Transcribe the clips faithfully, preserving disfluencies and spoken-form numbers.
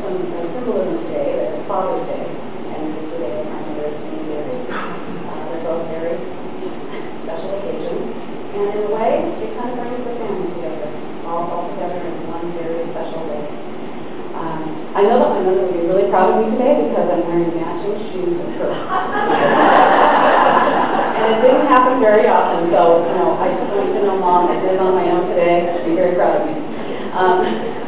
some uh, symbolism today that it's Father's Day, and it's the day of my mother's being married. Uh, they're both very special occasions, and in a way, it kind of brings the family together, all, all together in one very special day. Um, I know that my mother will be really proud of me today because I'm wearing matching shoes with her. And it didn't happen very often, so, you know, I just want you to know, Mom, I did it on my own today. Be very proud of me. Um,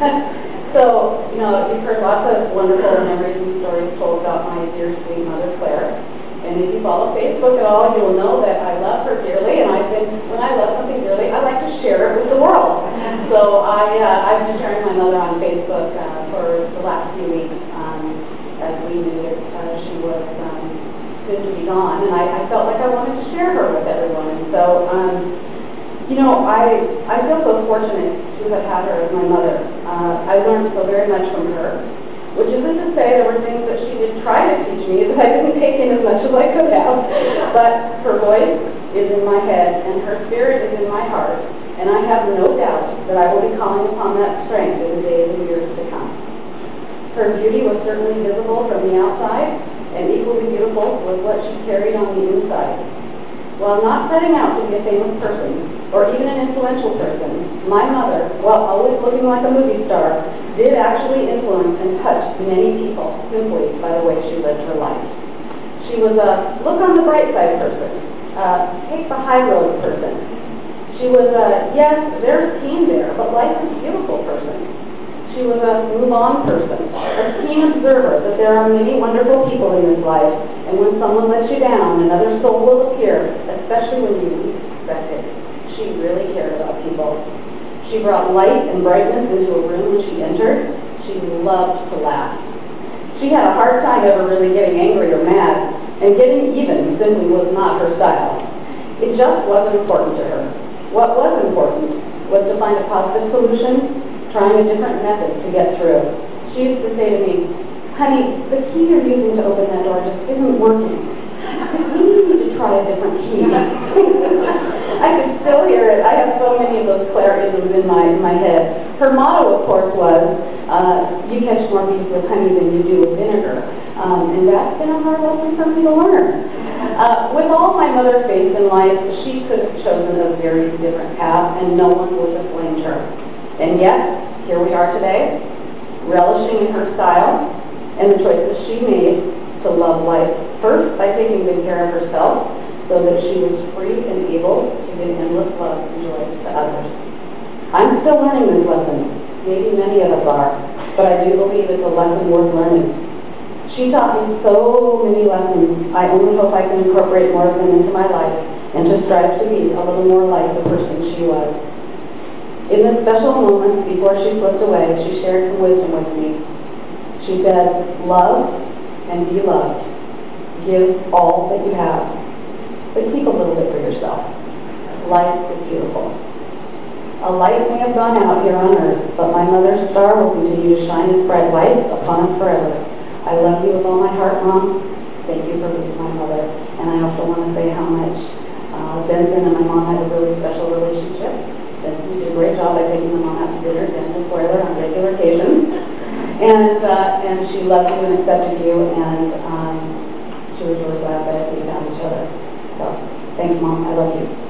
so, you know, you've heard lots of wonderful memories and stories told about my dear, sweet mother, Claire. And if you follow Facebook at all, you'll know that I love her dearly, and I've been, when I love something dearly, I like to share it with the world. So I, uh, I've been sharing my mother on Facebook uh, for the last few weeks, um, as we knew that uh, she was um, soon to be gone, and I, I felt like I wanted to share her with everyone. And so, um, you know, I, I feel so fortunate to have had her as my mother. Uh, I learned so very much from her, which isn't to say there were things that she did try to teach me that I didn't take in as much as I could have. But her voice is in my head, and her spirit is in my heart, and I have no doubt that I will be calling upon that strength in the days and years to come. Her beauty was certainly visible from the outside, and equally beautiful was what she carried on the inside. While not setting out to be a famous person, or even an influential person, my mother, while always looking like a movie star, did actually influence and touch many people simply by the way she lived her life. She was a look on the bright side person, uh, take the high road person. She was a, yes, there's pain there, but life is beautiful person. She was a move on person, a keen observer that there are many wonderful people in this life, and when someone lets you down, another soul will appear, especially when you least expect it. She really cared about people. She brought light and brightness into a room when she entered. She loved to laugh. She had a hard time ever really getting angry or mad, and getting even simply was not her style. It just wasn't important to her. What was important was to find a positive solution, trying a different method to get through. She used to say to me, honey, the key you're using to open that door just isn't working. You need to try a different key. I can still hear it. I have so many of those Claire-isms in my, in my head. Her motto, of course, was, uh, you catch more bees with honey than you do with vinegar. Um, and that's been a hard lesson for me to learn. Uh, with all my mother faced in life, she could have chosen a very different path, and no one would have blamed her. And yet, here we are today, relishing in her style and the choices she made to love life first by taking good care of herself so that she was free and able to give endless love and joy to others. I'm still learning this lesson. Maybe many of us are, but I do believe it's a lesson worth learning. She taught me so many lessons. I only hope I can incorporate more of them into my life and to strive to be a little more like the person she was. In this special moment before she slipped away, she shared some wisdom with me. She said, love and be loved. Give all that you have, but keep a little bit for yourself. Life is beautiful. A light may have gone out here on earth, but my mother's star will continue to shine its bright light upon us forever. I love you with all my heart, Mom. Thank you for being my mother. And I also want to say how much uh, Benson and my mom had a really special relationship. Benson did a great job by taking my mom out to dinner, Benson spoiler, on regular occasions. And, uh, and she loved you and accepted you, and um, she was really glad that we found each other. So, thanks, Mom. I love you.